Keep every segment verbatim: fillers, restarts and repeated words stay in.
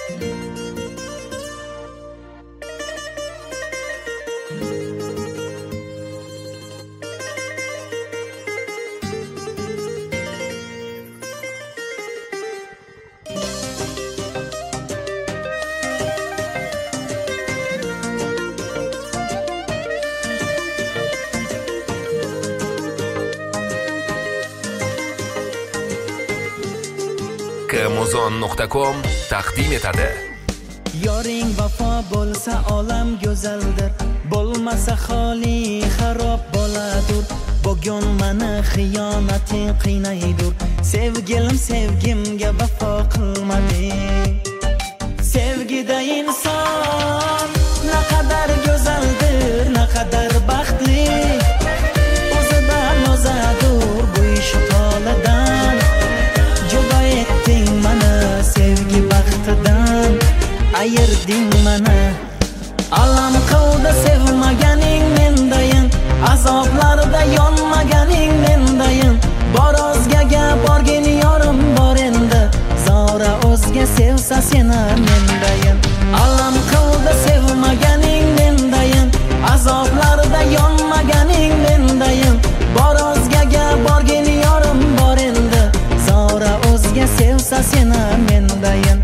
Muzon nuqta com taqdim etadi. Yoring vafo bo'lsa olam go'zaldir, bo'lmasa xoli xarob bo'ladur. Bugun meni xiyonating qiynaydur, sevgilim sevgimga vafo qilmadi. Sevgida inson naqadar go'zaldir, naqadar baxtli. O'zidan o'zadur bu ish toladan. Judo etding meni sevgi baxtidan, ayirding meni. Alam qildi sevmaganing mendayin, azoblarda yonmaganing mendayin. Bor o'zgaga borgin yorim bor endi, zora o'zga sevsa seni mendayin. Alam qildi sevmaganing mendayin, azoblarda yonmaganing mendayin. Bor o'zgaga borgin yorim bor endi, zora o'zga sevsa seni mendayin.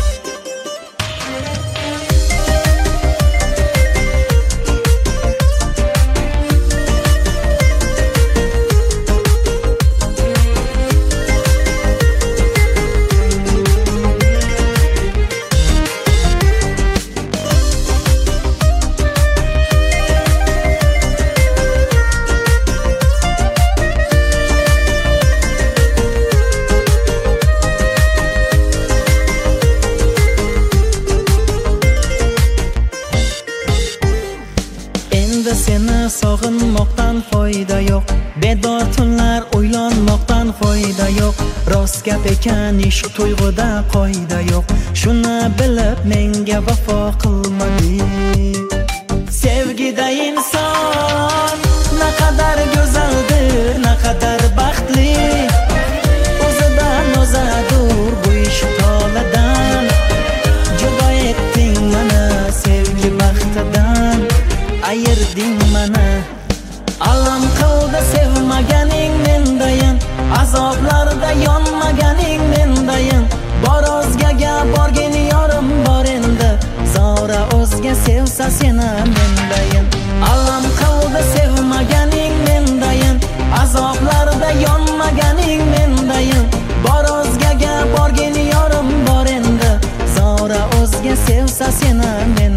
Seni sog'inmoqdan foyda yo'q, bedor tunlar o'ylanmoqdan foyda yo'q. Rost gap ekan ish tuyg'uda qoida yo'q, shuni bilib menga vafo qilmadi. Sevgida inson naqadar go'zaldir, naqadar baxtli. O'zidan o'zadur bu ish toladan. Judo etding meni sevgi baxtidan, ayirding meni. Alam qildi sevmaganing mendayin, azoblarda yonmaganing mendayin. Bor o'zgaga borgin yorim bor endi, zora o'zga sevsa seni mendayin. Alam qildi sevmaganing mendayin, azoblarda yonmaganing mendayin. Bor o'zgaga borgin yorim bor endi, zora o'zga sevsa seni mendayin.